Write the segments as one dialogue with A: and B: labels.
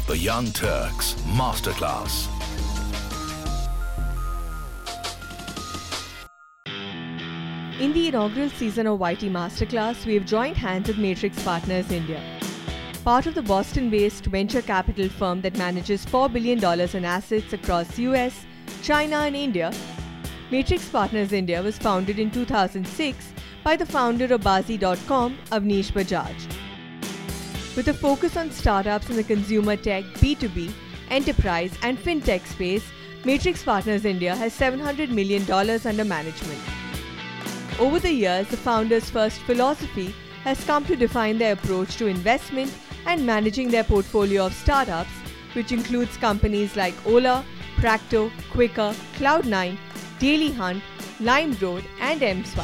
A: The Young Turks Masterclass.
B: In the inaugural season of YT Masterclass, we have joined hands with Matrix Partners India, part of the Boston-based venture capital firm that manages $4 billion in assets across US, China and India. Matrix Partners India was founded in 2006 by the founder of Bazi.com, Avnish Bajaj. With a focus on startups in the consumer tech, B2B, enterprise and fintech space, Matrix Partners India has $700 million under management. Over the years, the founders' first philosophy has come to define their approach to investment and managing their portfolio of startups, which includes companies like Ola, Practo, Quikr, Cloud9, Daily Hunt, LimeRoad and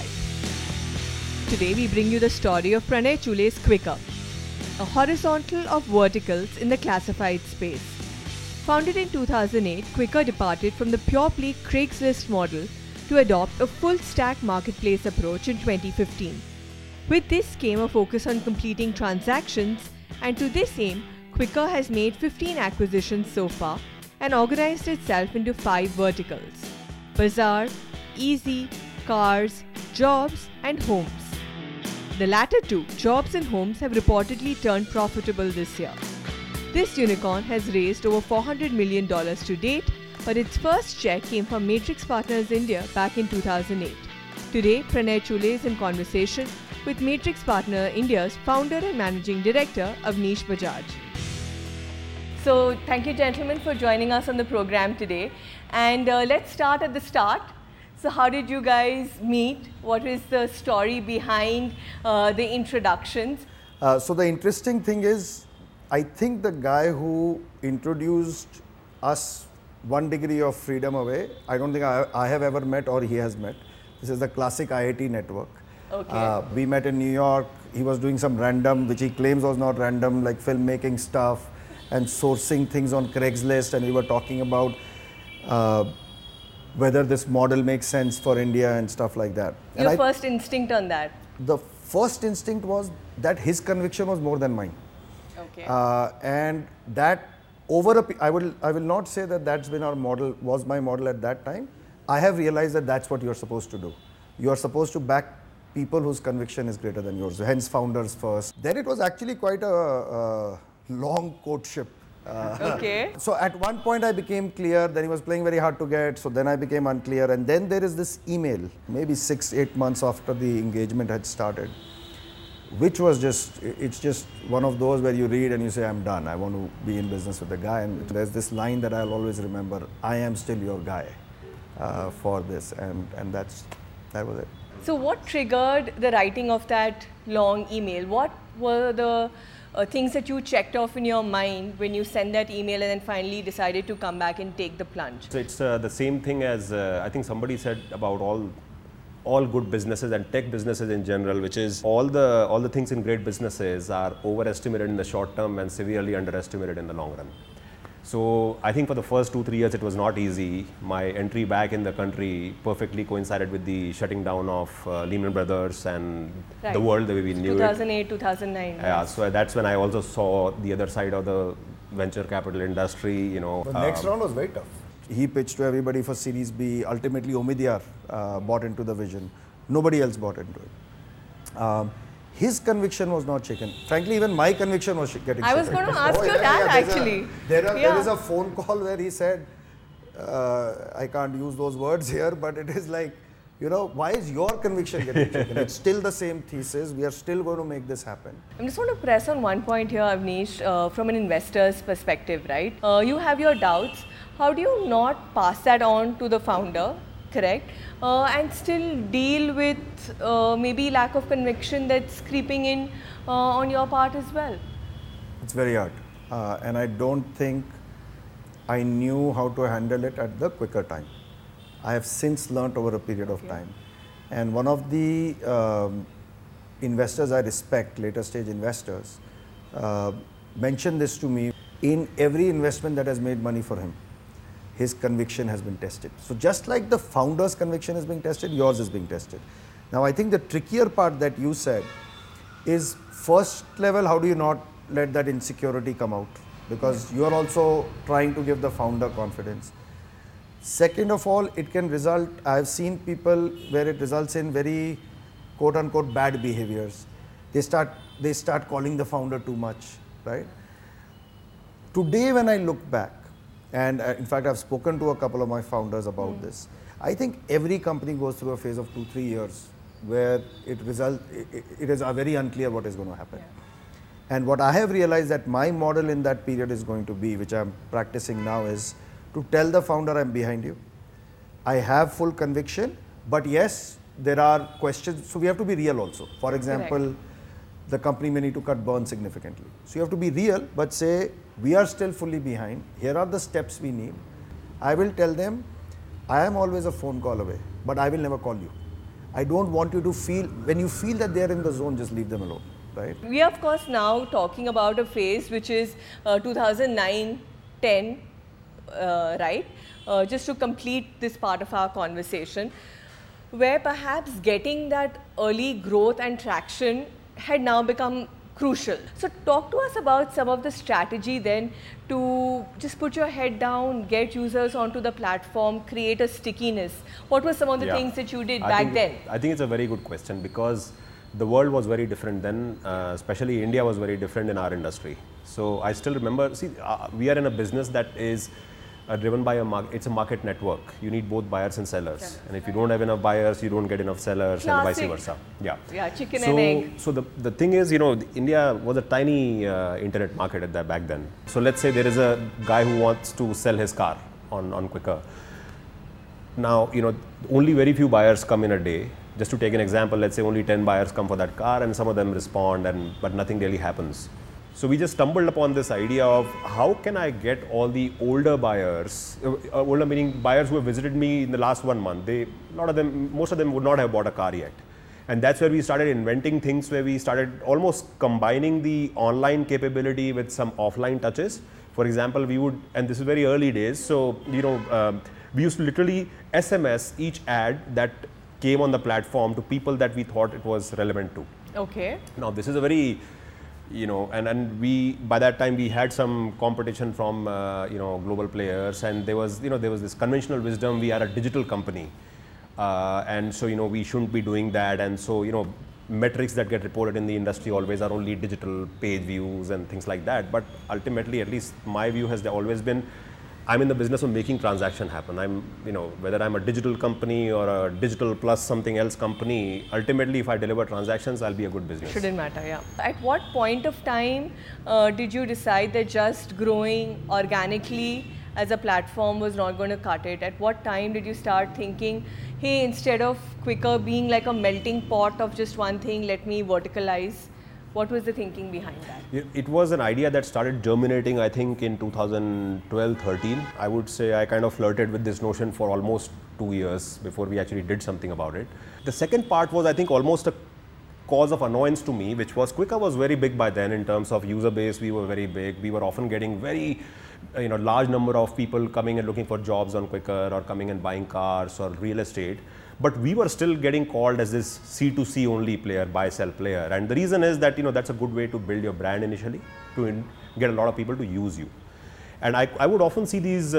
B: MSwipe. Today we bring you the story of Pranay Chule's Quikr, a horizontal of verticals in the classified space. Founded in 2008, Quikr departed from the pure-play Craigslist model to adopt a full-stack marketplace approach in 2015. With this came a focus on completing transactions, and to this aim, Quikr has made 15 acquisitions so far and organized itself into 5 verticals: Bazaar, Easy, Cars, Jobs and Homes. The latter two, Jobs and Homes, have reportedly turned profitable this year. This unicorn has raised over $400 million to date, but its first check came from Matrix Partners India back in 2008. Today, Pranay Chule is in conversation with Matrix Partners India's founder and managing director, Avnish Bajaj. So, thank you gentlemen for joining us on the program today. And let's start at the start. So, how did you guys meet? What is the story behind the introductions?
C: So, the interesting thing is, I think the guy who introduced us one degree of freedom away, I don't think I have ever met or he has met. This is the classic IIT network.
B: Okay.
C: We met in New York. He was doing some random, which he claims was not random, like filmmaking stuff and sourcing things on Craigslist, and we were talking about whether this model makes sense for India and stuff like that.
B: Your first instinct on that?
C: The first instinct was that his conviction was more than mine.
B: Okay.
C: And that I will not say that that's been our model, was my model at that time. I have realized that that's what you're supposed to do. You are supposed to back people whose conviction is greater than yours, hence founders first. Then it was actually quite a long courtship.
B: Okay.
C: So at one point I became clear, then he was playing very hard to get, so then I became unclear, and then there is this email, maybe 6-8 months after the engagement had started, which was it's just one of those where you read and you say, I'm done, I want to be in business with the guy. And there's this line that I'll always remember, I am still your guy for this, and that was it.
B: So what triggered the writing of that long email? What were the things that you checked off in your mind when you sent that email and then finally decided to come back and take the plunge?
D: So it's the same thing as I think somebody said about all good businesses and tech businesses in general, which is all the things in great businesses are overestimated in the short term and severely underestimated in the long run. So I think for the first 2-3 years it was not easy. My entry back in the country perfectly coincided with the shutting down of Lehman Brothers and the world the way we knew
B: 2008, 2009.
D: Yeah, so that's when I also saw the other side of the venture capital industry.
C: The next round was very tough. He pitched to everybody for Series B. Ultimately, Omidyar bought into the vision. Nobody else bought into it. His conviction was not shaken. Frankly, even my conviction was getting shaken.
B: I was going to ask you that actually.
C: There is a phone call where he said, I can't use those words here, but it is like, why is your conviction getting shaken? It's still the same thesis. We are still going to make this happen.
B: I just want to press on one point here, Avnish, from an investor's perspective, right? You have your doubts. How do you not pass that on to the founder, correct? And still deal with maybe lack of conviction that's creeping in on your part as well?
C: It's very hard. And I don't think I knew how to handle it at the quicker time. I have since learnt over a period of time. And one of the investors I respect, later stage investors, mentioned this to me. In every investment that has made money for him, his conviction has been tested. So just like the founder's conviction is being tested, yours is being tested. Now I think the trickier part that you said is first level, how do you not let that insecurity come out? because you are also trying to give the founder confidence. Second of all, it can result, I have seen people where it results in very quote unquote bad behaviors. They start calling the founder too much, right? Today when I look back, and in fact I've spoken to a couple of my founders about this, I think every company goes through a phase of 2-3 years where it is very unclear what is going to happen. Yeah. And what I have realized that my model in that period is going to be, which I'm practicing now, is to tell the founder I'm behind you. I have full conviction, but yes, there are questions. So we have to be real also. For example, correct, the company may need to cut burn significantly. So you have to be real, but say, we are still fully behind. Here are the steps we need. I will tell them, I am always a phone call away, but I will never call you. I don't want you to feel, when you feel that they are in the zone, just leave them alone, right?
B: We are of course now talking about a phase which is 2009-10, right? Just to complete this part of our conversation, where perhaps getting that early growth and traction had now become crucial. So talk to us about some of the strategy then to just put your head down, get users onto the platform, create a stickiness. What were some of the things that you did back then?
D: I think it's a very good question, because the world was very different then, especially India was very different in our industry. So I still remember, see, we are in a business that is driven by it's a market network. You need both buyers and sellers. And if you don't have enough buyers, you don't get enough sellers. Classic. And vice versa.
B: Yeah, chicken and egg.
D: So the thing is, India was a tiny internet market at that back then. So let's say there is a guy who wants to sell his car on Quikr. Now, only very few buyers come in a day. Just to take an example, let's say only 10 buyers come for that car and some of them respond, but nothing really happens. So we just stumbled upon this idea of how can I get all the older buyers, older meaning buyers who have visited me in the last 1 month. Most of them would not have bought a car yet. And that's where we started inventing things, where we started almost combining the online capability with some offline touches. For example, we would, and this is very early days, so we used to literally SMS each ad that came on the platform to people that we thought it was relevant to.
B: Okay.
D: Now this is a very, and we, by that time we had some competition from global players, and there was this conventional wisdom, we are a digital company, and so we shouldn't be doing that, and so metrics that get reported in the industry always are only digital page views and things like that. But ultimately, at least my view has always been, I'm in the business of making transaction happen. Whether I'm a digital company or a digital plus something else company, ultimately if I deliver transactions, I'll be a good business.
B: Shouldn't matter, yeah. At what point of time did you decide that just growing organically as a platform was not going to cut it? At what time did you start thinking, hey, instead of Quikr being like a melting pot of just one thing, let me verticalize? What was the thinking behind that?
D: It was an idea that started germinating, I think, in 2012-13. I would say I kind of flirted with this notion for almost 2 years before we actually did something about it. The second part was, I think, almost a cause of annoyance to me, which was Quikr was very big by then in terms of user base. We were very big. We were often getting very large number of people coming and looking for jobs on Quikr, or coming and buying cars or real estate. But we were still getting called as this C2C only player, buy-sell player. And the reason is that, that's a good way to build your brand initially, to get a lot of people to use you. And I would often see these,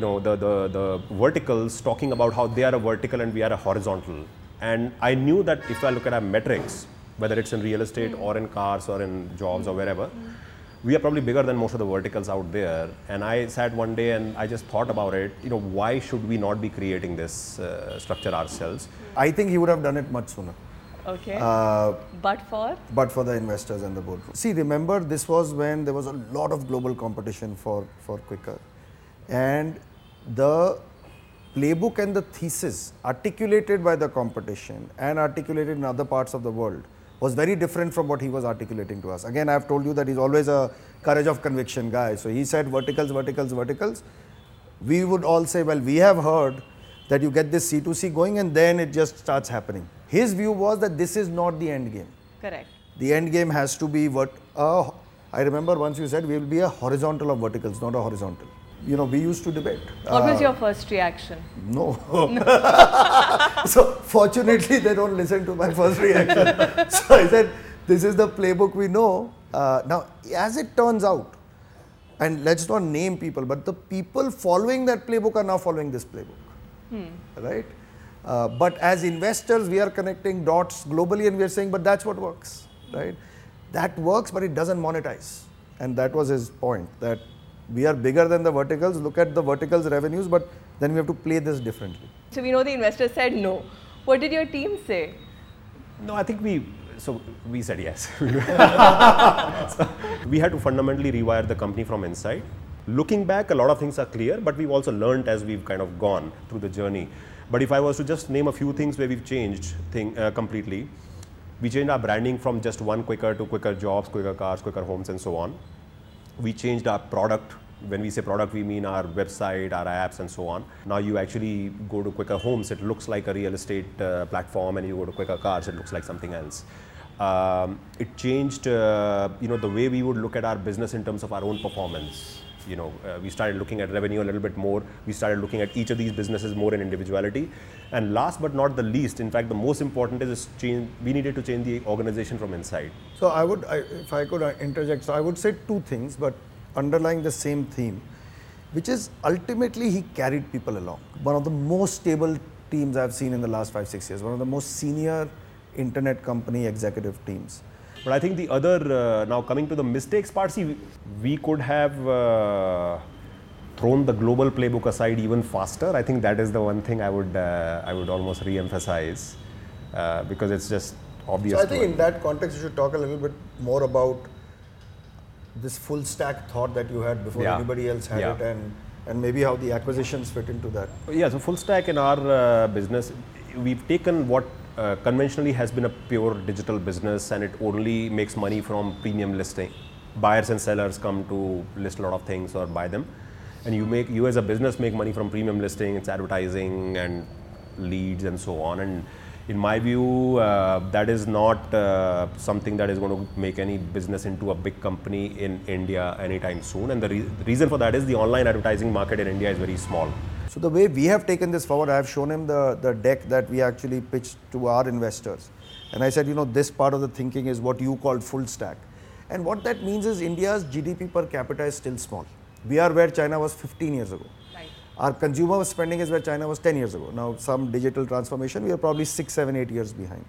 D: the verticals talking about how they are a vertical and we are a horizontal. And I knew that if I look at our metrics, whether it's in real estate or in cars or in jobs or wherever, we are probably bigger than most of the verticals out there. And I sat one day and I just thought about it, why should we not be creating this structure ourselves?
C: I think he would have done it much sooner.
B: Okay. But for the investors and the boardroom. See, remember, this was when there was a lot of global competition for Quikr. And the playbook and the thesis articulated by the competition and articulated in other parts of the world was very different from what he was articulating to us. Again, I've told you that he's always a courage of conviction guy. So he said verticals, verticals, verticals. We would all say, well, we have heard that you get this C2C going and then it just starts happening. His view was that this is not the end game. Correct.
C: The end game has to be I remember once you said we will be a horizontal of verticals, not a horizontal. We used to debate.
B: What was your first reaction?
C: No. So fortunately, they don't listen to my first reaction. So I said, this is the playbook we know. Now, as it turns out, and let's not name people, but the people following that playbook are now following this playbook, right? But as investors, we are connecting dots globally and we are saying, but that's what works, right? That works, but it doesn't monetize. And that was his point, that we are bigger than the verticals, look at the verticals revenues, but then we have to play this differently.
B: So we know the investors said no. What did your team say?
D: No, I think we said yes. So we had to fundamentally rewire the company from inside. Looking back, a lot of things are clear, but we've also learned as we've kind of gone through the journey. But if I was to just name a few things where we've changed completely, we changed our branding from just one Quikr to Quikr Jobs, Quikr Cars, Quikr Homes, and so on. We changed our product. When we say product, we mean our website, our apps, and so on. Now you actually go to Quikr Homes, it looks like a real estate platform, and you go to Quikr Cars, it looks like something else. It changed, the way we would look at our business in terms of our own performance. We started looking at revenue a little bit more. We started looking at each of these businesses more in individuality. And last but not the least, in fact, the most important is we needed to change the organization from inside.
C: So if I could interject, so I would say two things, but underlying the same theme, which is ultimately he carried people along. One of the most stable teams I've seen in the last 5-6 years, one of the most senior internet company executive teams.
D: But I think the other, now coming to the mistakes part, see, we could have thrown the global playbook aside even faster. I think that is the one thing I would almost re-emphasize because it's just obvious.
C: So I think in that context, you should talk a little bit more about this full stack thought that you had before anybody else had it, and maybe how the acquisitions fit into that.
D: Yeah, so full stack in our business, we've taken what conventionally has been a pure digital business, and it only makes money from premium listing. Buyers and sellers come to list a lot of things or buy them, and you as a business make money from premium listing, it's advertising and leads and so on. And in my view, that is not something that is going to make any business into a big company in India anytime soon. And the reason for that is the online advertising market in India is very small.
C: So the way we have taken this forward, I have shown him the deck that we actually pitched to our investors. And I said, this part of the thinking is what you called full stack. And what that means is India's GDP per capita is still small. We are where China was 15 years ago. Right. Our consumer spending is where China was 10 years ago. Now some digital transformation, we are probably 6, 7, 8 years behind.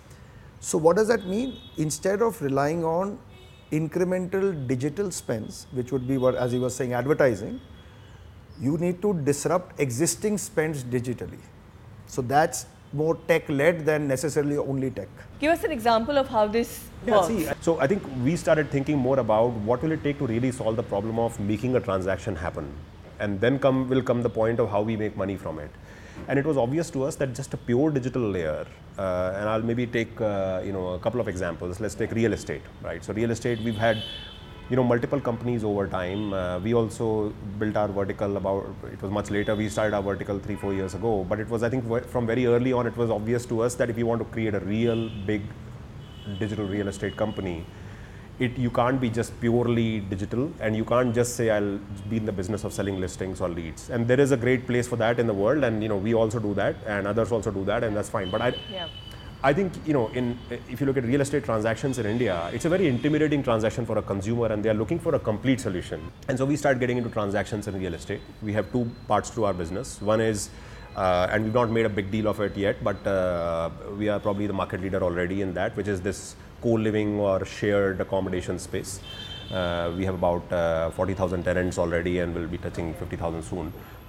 C: So what does that mean? Instead of relying on incremental digital spends, which would be what, as he was saying, advertising, you need to disrupt existing spends digitally. So that's more tech-led than necessarily only tech.
B: Give us an example of how this works.
D: So I think we started thinking more about what will it take to really solve the problem of making a transaction happen. And then will come the point of how we make money from it. And it was obvious to us that just a pure digital layer, and I'll maybe take a couple of examples. Let's take real estate, right? So real estate, we've had multiple companies over time. We also built our vertical it was much later. We started our vertical 3-4 years ago, but it was, I think, from very early on, it was obvious to us that if you want to create a real big digital real estate company, you can't be just purely digital, and you can't just say I'll be in the business of selling listings or leads. And there is a great place for that in the world, and we also do that, and others also do that, and that's fine. But I think, if you look at real estate transactions in India, it's a very intimidating transaction for a consumer, and they are looking for a complete solution. And so we start getting into transactions in real estate. We have two parts to our business. One is, and we've not made a big deal of it yet, but we are probably the market leader already in that, which is this co-living or shared accommodation space. We have about 40,000 tenants already, and we'll be touching 50,000 soon.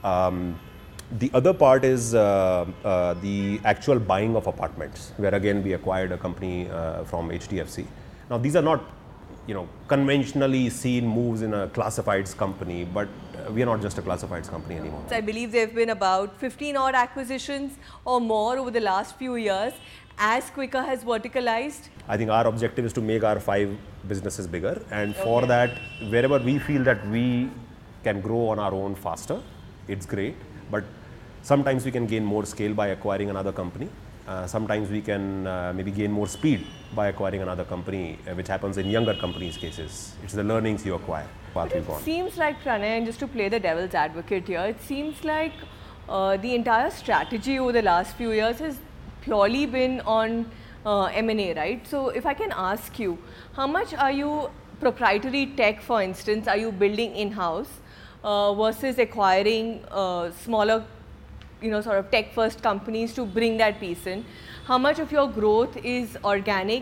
D: The other part is the actual buying of apartments, where again we acquired a company from HDFC. Now these are not, conventionally seen moves in a classifieds company, but we are not just a classifieds company anymore.
B: I believe there have been about 15 odd acquisitions or more over the last few years as Quikr has verticalized.
D: I think our objective is to make our 5 businesses bigger, and for that, wherever we feel that we can grow on our own faster, it's great. But sometimes we can gain more scale by acquiring another company. Sometimes we can maybe gain more speed by acquiring another company, which happens in younger companies' cases. It's the learnings you acquire.
B: It seems like, Pranay, and just to play the devil's advocate here, it seems like the entire strategy over the last few years has purely been on M&A, right? So if I can ask you, how much are you proprietary tech, for instance, are you building in-house versus acquiring smaller, sort of tech-first companies to bring that piece in? How much of your growth is organic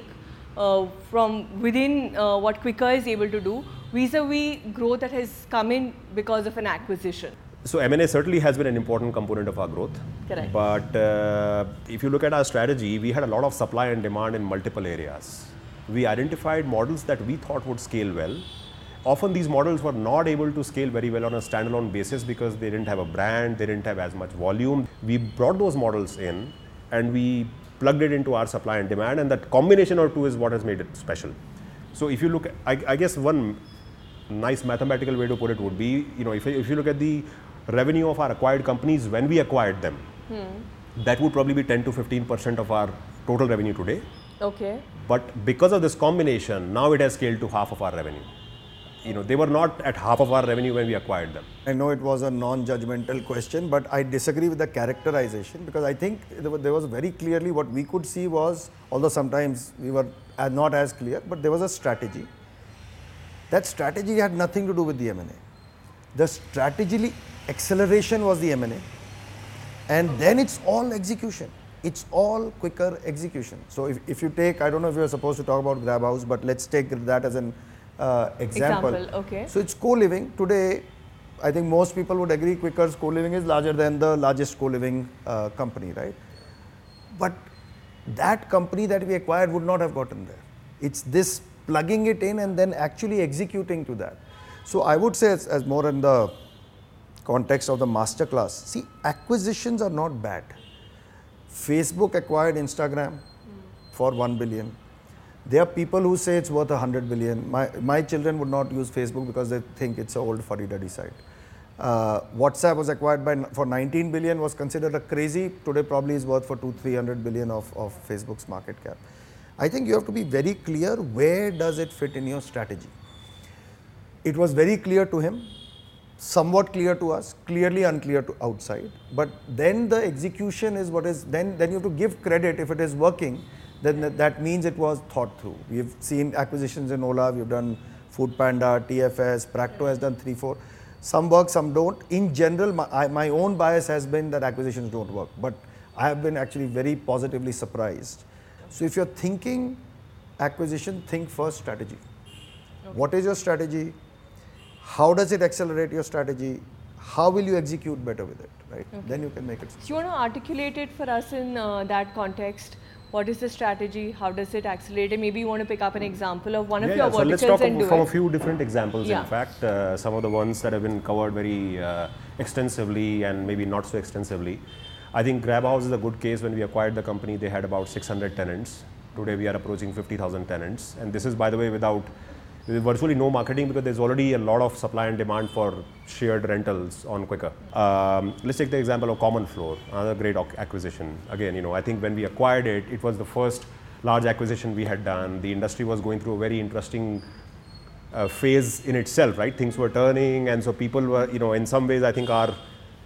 B: from within what Quikr is able to do, vis-a-vis growth that has come in because of an acquisition?
D: So M&A certainly has been an important component of our growth.
B: Correct.
D: But if you look at our strategy, we had a lot of supply and demand in multiple areas. We identified models that we thought would scale well. Often these models were not able to scale very well on a standalone basis because they didn't have a brand, they didn't have as much volume. We brought those models in and we plugged it into our supply and demand, and that combination of two is what has made it special. So if you look, I guess one nice mathematical way to put it would be, if you look at the revenue of our acquired companies when we acquired them, that would probably be 10 to 15% of our total revenue today.
B: Okay.
D: But because of this combination, now it has scaled to half of our revenue. They were not at half of our revenue when we acquired them.
C: I know it was a non-judgmental question, but I disagree with the characterization, because I think there was very clearly what we could see was, although sometimes we were not as clear, but there was a strategy. That strategy had nothing to do with the M&A. The strategy acceleration was the M&A, and then it's all execution. It's all Quikr execution. So if you take, I don't know if you're supposed to talk about Grabhouse, but let's take that as an example.
B: Okay.
C: So it's co-living. Today, I think most people would agree Quikr's co-living is larger than the largest co-living company, right? But that company that we acquired would not have gotten there. It's this plugging it in and then actually executing to that. So I would say, as more in the context of the masterclass, see, acquisitions are not bad. Facebook acquired Instagram for 1 billion. There are people who say it's worth 100 billion. My children would not use Facebook because they think it's an old fuddy-duddy site. WhatsApp was acquired for 19 billion, was considered a crazy. Today probably is worth for 200-300 billion of Facebook's market cap. I think you have to be very clear, where does it fit in your strategy? It was very clear to him, somewhat clear to us, clearly unclear to outside. But then the execution is what is, then you have to give credit. If it is working, then that means it was thought through. We've seen acquisitions in Ola, we've done Foodpanda, TFS, Practo has done 3-4. Some work, some don't. In general, my own bias has been that acquisitions don't work, but I have been actually very positively surprised. So if you're thinking acquisition, think first strategy. Okay. What is your strategy? How does it accelerate your strategy? How will you execute better with it, right? Okay. Then you can make it.
B: So you want to articulate it for us in that context? What is the strategy? How does it accelerate? And maybe you want to pick up an example of one of your verticals.
D: So let's talk
B: and do
D: from
B: it.
D: a few different examples. In fact, some of the ones that have been covered very extensively and maybe not so extensively. I think Grabhouse is a good case. When we acquired the company, they had about 600 tenants. Today we are approaching 50,000 tenants. And this is, by the way, without virtually no marketing, because there's already a lot of supply and demand for shared rentals on Quikr. Let's take the example of Common Floor, another great acquisition. Again, I think when we acquired it, it was the first large acquisition we had done. The industry was going through a very interesting phase in itself, right? Things were turning, and so people were, in some ways, I think our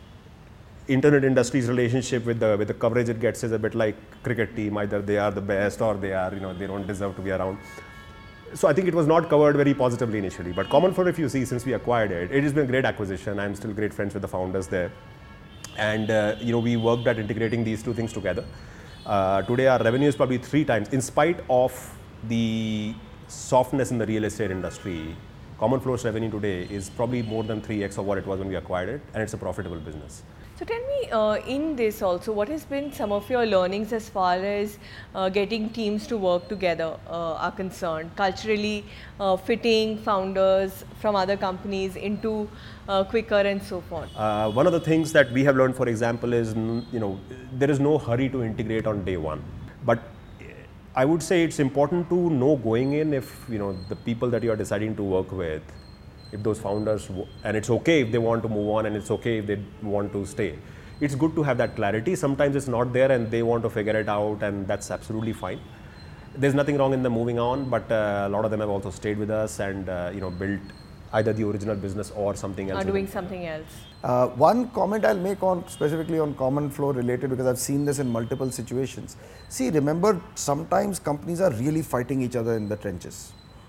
D: internet industry's relationship with the coverage it gets is a bit like cricket team. Either they are the best or they are, they don't deserve to be around. So I think it was not covered very positively initially. But Common Floor, if you see, since we acquired it, it has been a great acquisition. I'm still great friends with the founders there. And, we worked at integrating these two things together. Today, our revenue is probably 3 times. In spite of the softness in the real estate industry, Common Floor's revenue today is probably more than 3x of what it was when we acquired it. And it's a profitable business.
B: So tell me, in this also, what has been some of your learnings as far as getting teams to work together are concerned, culturally fitting founders from other companies into Quikr and so forth?
D: One of the things that we have learned, for example, is, there is no hurry to integrate on day one. But I would say it's important to know going in if, the people that you are deciding to work with, if those founders, and it's okay if they want to move on and it's okay if they want to stay. It's good to have that clarity. Sometimes it's not there and they want to figure it out, and that's absolutely fine. There's nothing wrong in them moving on, but a lot of them have also stayed with us and built either the original business or something else.
B: Or doing something else.
C: One comment I'll make specifically on Common Floor related, because I've seen this in multiple situations. See, remember, sometimes companies are really fighting each other in the trenches.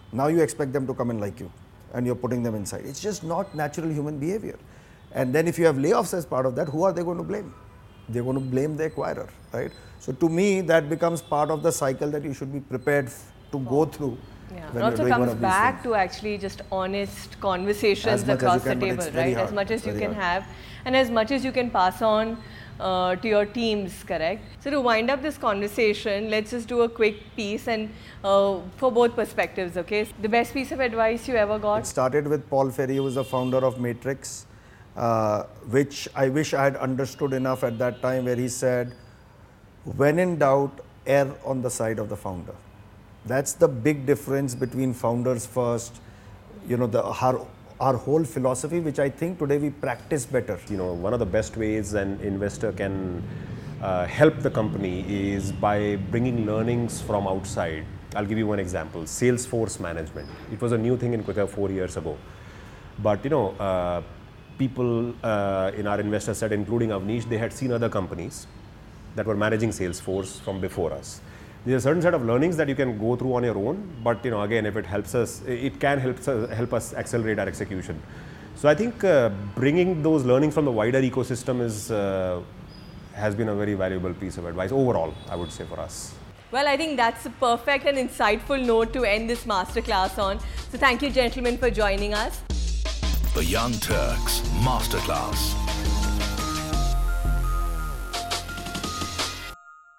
C: Now you expect them to come and like you, and you're putting them inside. It's just not natural human behavior. And then if you have layoffs as part of that, who are they going to blame? They're going to blame the acquirer, right? So to me, that becomes part of the cycle that you should be prepared to go through.
B: Yeah.
C: When
B: It also
C: you're doing one
B: comes
C: of these
B: back
C: things.
B: to actually just honest conversations
C: As much as
B: across
C: you
B: the
C: can, but
B: table,
C: it's very
B: right? As
C: hard.
B: much as you
C: Very
B: can
C: hard.
B: have and as much as you can pass on to your teams, correct? So to wind up this conversation, let's just do a quick piece and for both perspectives, okay? The best piece of advice you ever got?
C: It started with Paul Ferry, who was the founder of Matrix, which I wish I had understood enough at that time, where he said, when in doubt, err on the side of the founder. That's the big difference between founders first, our whole philosophy, which I think today we practice better.
D: One of the best ways an investor can help the company is by bringing learnings from outside. I'll give you one example, Salesforce management. It was a new thing in Quikr 4 years ago. But people in our investor set, including Avnish, they had seen other companies that were managing Salesforce from before us. There's a certain set of learnings that you can go through on your own, but again, if it helps us, it can help us accelerate our execution. So I think bringing those learnings from the wider ecosystem has been a very valuable piece of advice overall, I would say, for us.
B: Well, I think that's a perfect and insightful note to end this masterclass on. So thank you, gentlemen, for joining us.
A: The Young Turks Masterclass.